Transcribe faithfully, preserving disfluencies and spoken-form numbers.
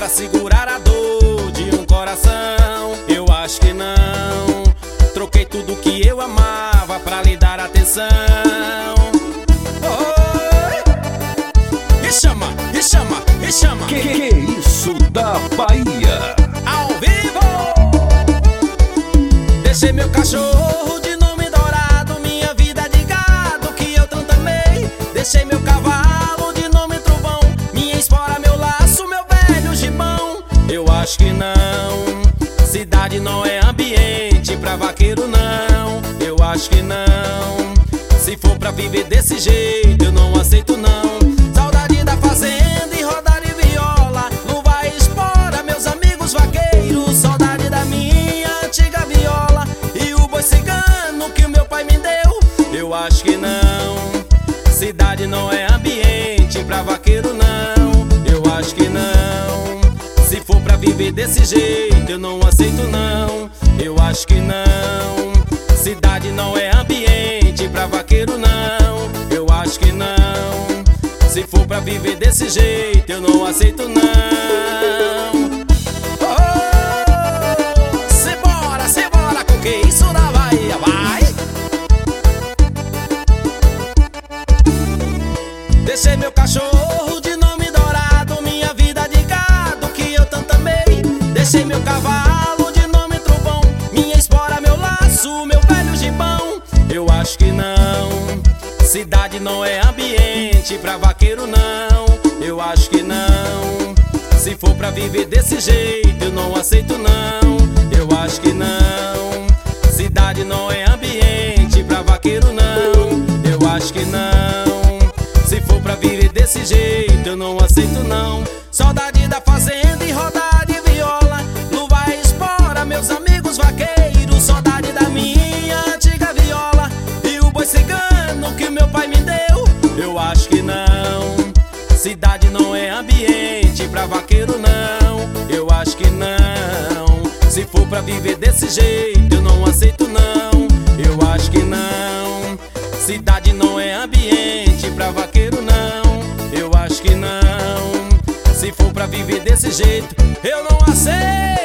pra segurar a dor de um coração. Eu acho que não. Troquei tudo que eu amava pra lhe dar atenção. Oi! E chama, e chama, e chama. Que que é isso da Bahia? Ao vivo! Deixei meu cachorro de nome dourado, minha vida de gado que eu tanto amei. Deixei meu cavalo de nome trovão, minha espora, meu laço, meu velho gibão. Eu acho que não. Cidade não é ambiente pra vaqueiro, não. Eu acho que não. Se for pra viver desse jeito, eu não aceito, não. Saudade da fazenda e rodar de viola, luva e espora, meus amigos vaqueiros. Saudade da minha antiga viola e o boi cigano que o meu pai me deu. Eu acho que não. Cidade não é ambiente pra vaqueiro, não. Eu acho que não. Se for pra viver desse jeito, eu não aceito, não. Eu acho que não. Cidade não é ambiente pra vaqueiro, não. Eu acho que não. Se for pra viver desse jeito, eu não aceito, não. Oh, simbora, simbora, com que isso da Bahia, vai! Deixei meu cachorro de nome dourado, minha vida de gado que eu tanto amei. Deixei meu cavalo de nome trovão, minha espora, meu laço, meu velho gibão. Eu acho que não. Cidade não é ambiente pra vaqueiro, não. Eu acho que não. Se for pra viver desse jeito, eu não aceito, não. Eu acho que não. Cidade não é ambiente pra vaqueiro, não. Eu acho que não. Se for pra viver desse jeito, eu não aceito, não. Saudade da fazenda e rodar de viola, luva e espora, meus amigos vaqueiros. Saudade da minha antiga viola e o boi cigano que meu pai me deu. Eu acho que não. Cidade não é ambiente pra vaqueiro, não. Eu acho que não. Se for pra viver desse jeito, eu não aceito, não. Eu acho que não. Cidade não é ambiente pra vaqueiro, não. Eu acho que não. Se for pra viver desse jeito, eu não aceito.